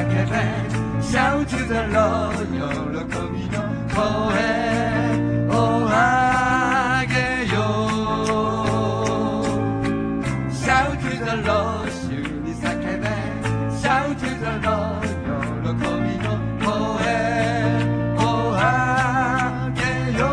叫べ Shout to the Lord 喜びの声を上げよう Shout to the Lord 主に叫べ Shout to the Lord 喜びの声を上げよ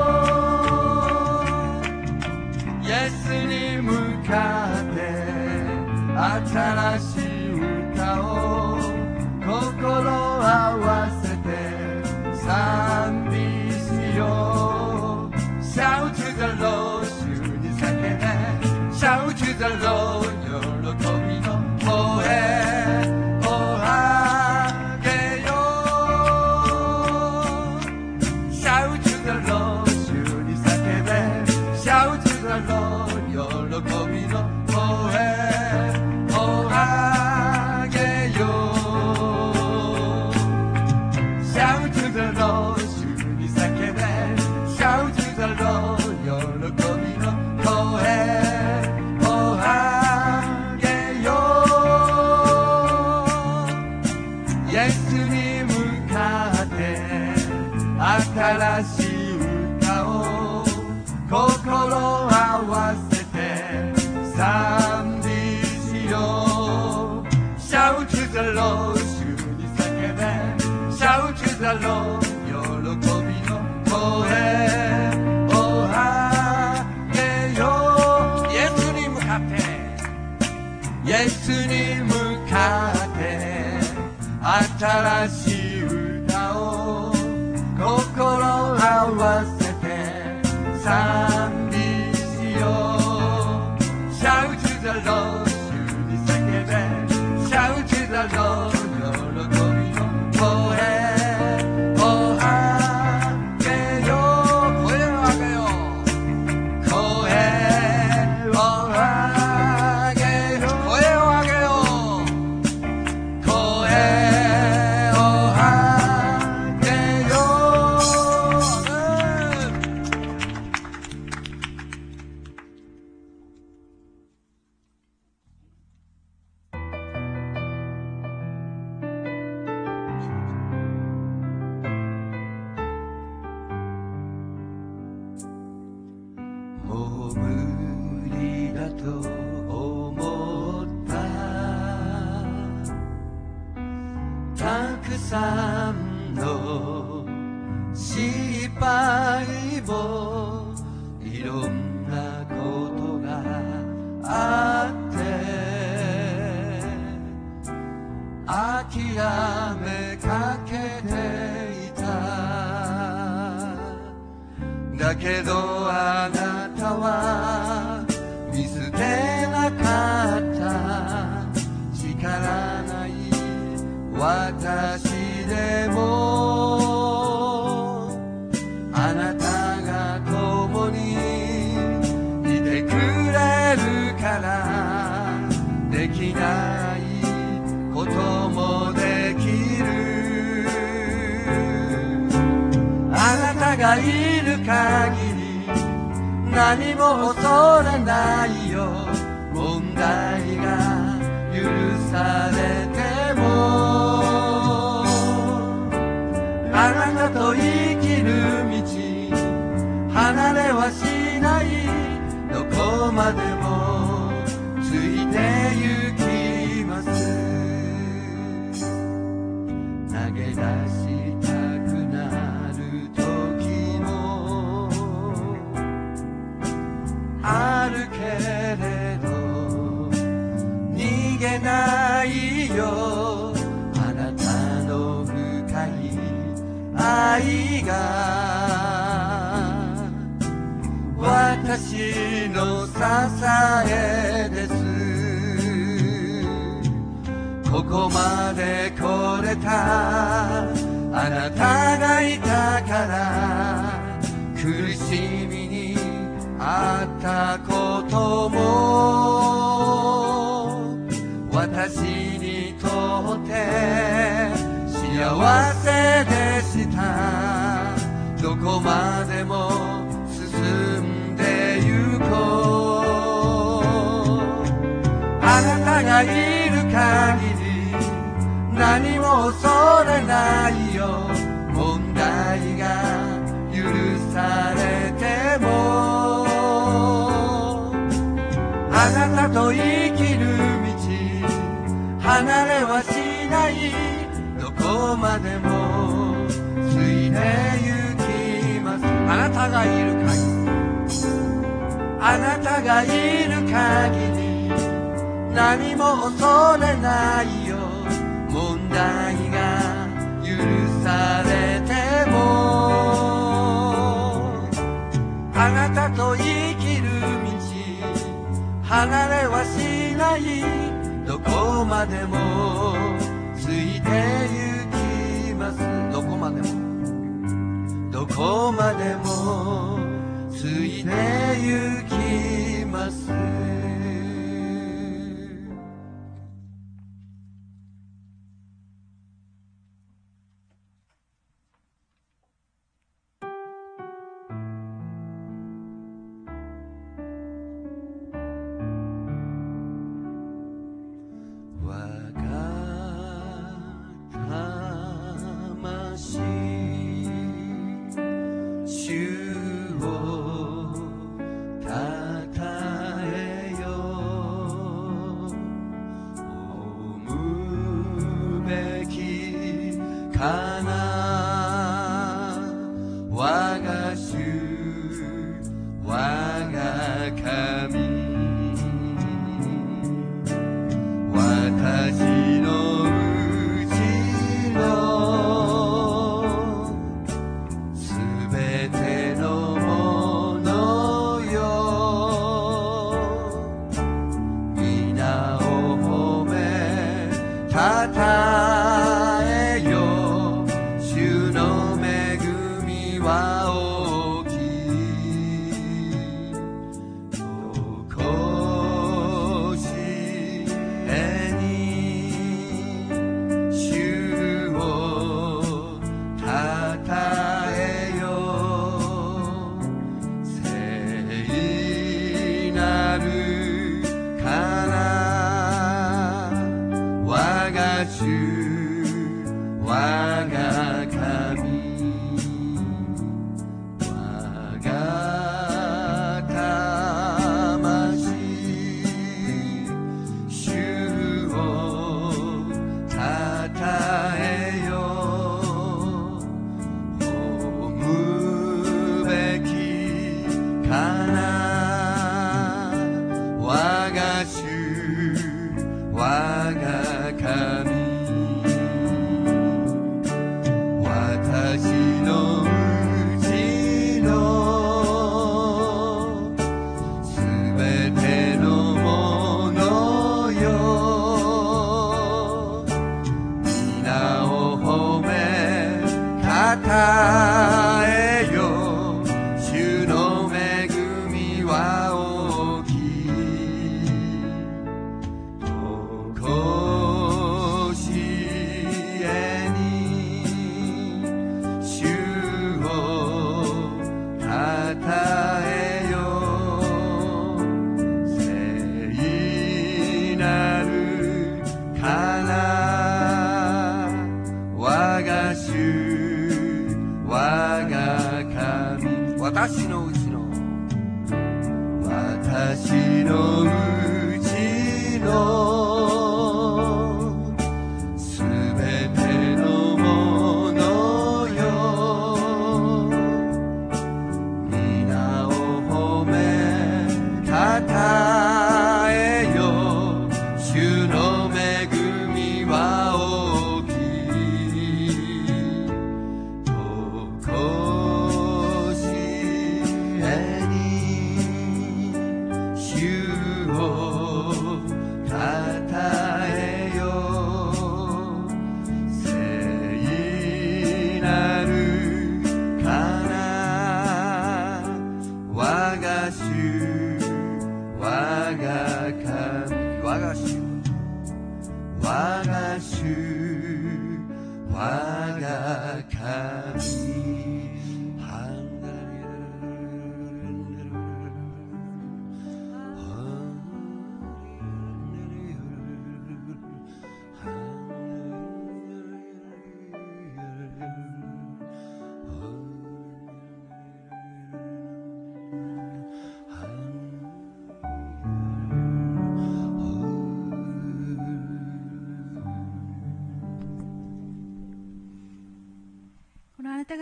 うイエスに向かって新しい歌を心合わせて賛美しよう Shout to the Lord 主に叫べ Shout to the Lord 喜びの声を上げよう Shout to the Lord 主に叫べ Shout to the Lord 喜びの声を上げよう Shout to the Lord 主に叫べ Shout to the Lord 喜びの声を上げようイエスに向かって新しい歌を心合わせて賛美しよう Shout to the Lord 主に叫べ Shout to the Lord 喜びの声を上げようイエスに向かってイエスに向かって新しい歌を心合わせて賛美しよう Shout to the Lord 主に叫べ Shout to the Lord 喜びの声を上げよう声を上げよう声を上げよう声を上げよう声を上げよもう無理だと思ったたくさんの失敗もいろんなことがあって諦めかけていただけどあなたは見捨てなかった力ない私でもあなたが共にいてくれるからできないこともできるあなたがいる限り何も恐れないよ問題が許されてもあなたと生きる道離れはしないどこまでもついて行きます投げ出したくなる時もあるけれど逃げないよあなたの深い愛が私の支えですここまで来れたあなたがいたから苦しみにあったことも私にとって幸せでしたどこまでも進んでゆこうあなたがいる限り何何も恐れないよ。問題が許されてもあなたと生きる道離れはしない。どこまでもついて行きます。あなたがいる限り、あなたがいる限り何も恐れないよ。問題が許されてもあなたと生きる道離れはしない。どこまでもついて行きます。どこまでもどこまでもついて行きます。私のうちのすべてのものよ、皆を褒めたたえよ。主の恵みは大きい。とこしえに主をたたえよ。聖なるかな我が主我が神、我が主我が主我が神。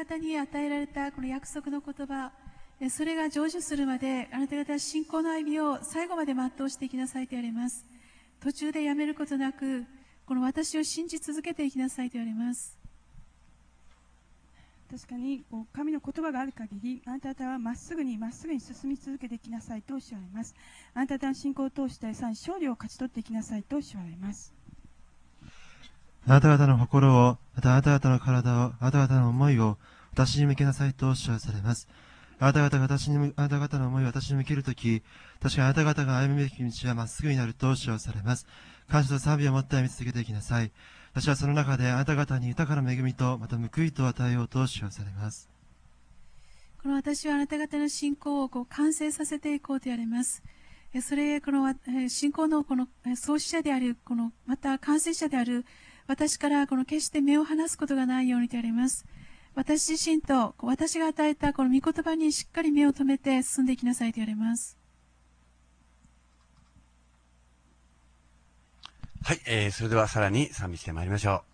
方に与えられたこの約束の言葉、それが成就するまで、あなた方は信仰の歩みを最後まで全うしていきなさいと言われます。途中でやめることなく、この私を信じ続けていきなさいと言われます。 確かに神の言葉がある限り、あなた方はまっすぐに進み続けていきなさいとおっしゃられます。あなた方の信仰を通してさらに勝利を勝ち取っていきなさいとおっしゃられます。 あなた方の心を、またあなた方の体を、あなた方の思いを私に向けなさいとおっしゃられます。あなた方の思いを私に向けるとき、確かにあなた方が歩むべき道はまっすぐになるとおっしゃられます。感謝と賛美を持って歩み続けていきなさい。私はその中であなた方に豊かな恵みとまた報いと与えようとおっしゃられます。 この私はあなた方の信仰を完成させていこうと言われます。それ、この信仰の創始者である、また完成者である私から決して目を離すことがないようにと言われます。私自身と私が与えたこの御言葉にしっかり目を留めて進んでいきなさいと言われます。 はい、それではさらに賛美してまいりましょう。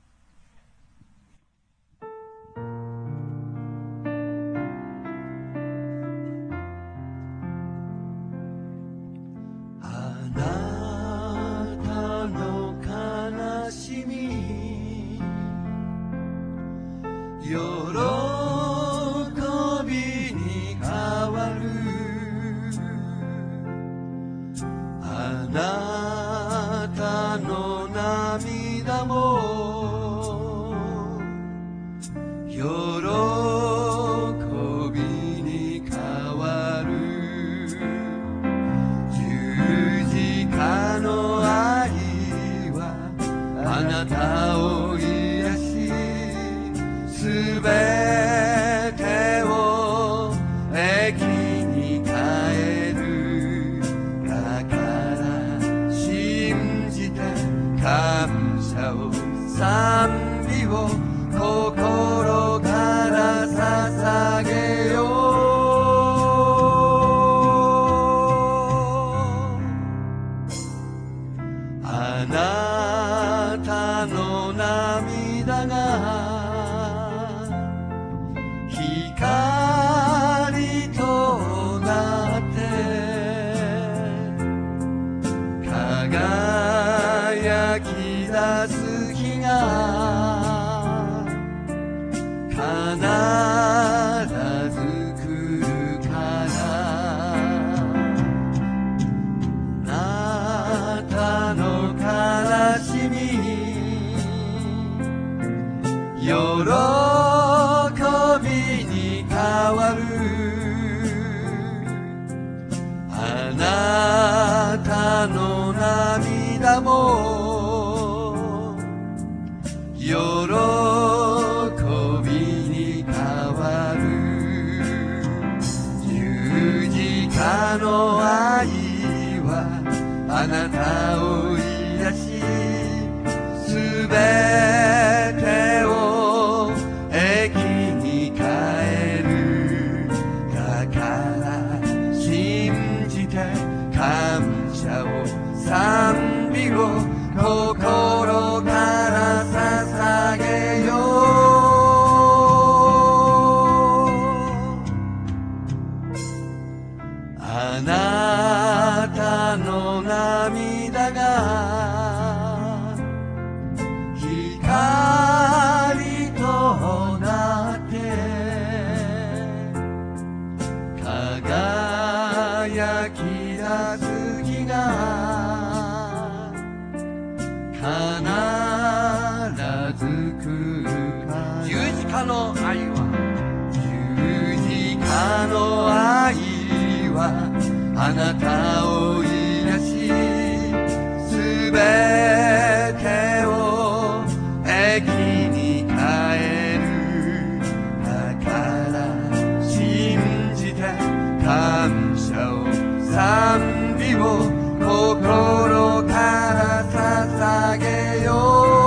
あなたを癒し、すべてを益に変える。だから信じて感謝を賛美を心から捧げよ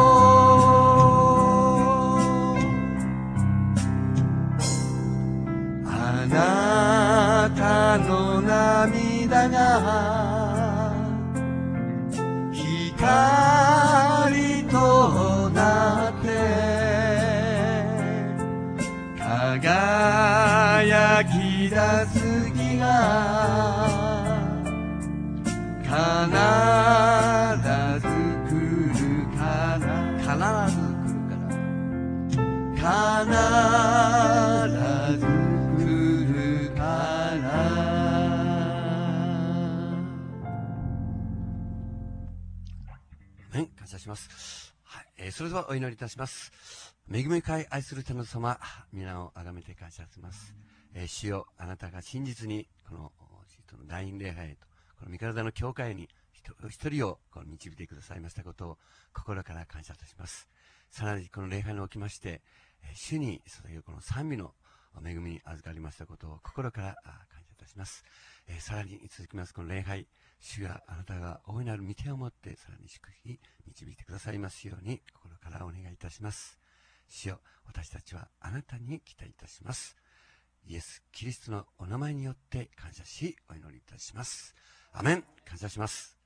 う。あなたの涙が光となって輝き出す日が必ず来るから必ず来るから感謝します。はい、それではお祈りいたします。恵み深い愛する天の様、皆をあがめて感謝します。主よ、あなたが真実にこの大院礼拝へと、この御体の教会に一人をこの導いてくださいましたことを心から感謝いたします。さらにこの礼拝におきまして、主に捧げるこの賛美の恵みに預かりましたことを心から感謝いたします。さらに続きますこの礼拝、主があなたが大いなる御手を持ってさらに祝福に導いてくださいますように心からお願いいたします。主よ、私たちはあなたに期待いたします。イエス・キリストのお名前によって感謝しお祈りいたします。アメン。感謝します。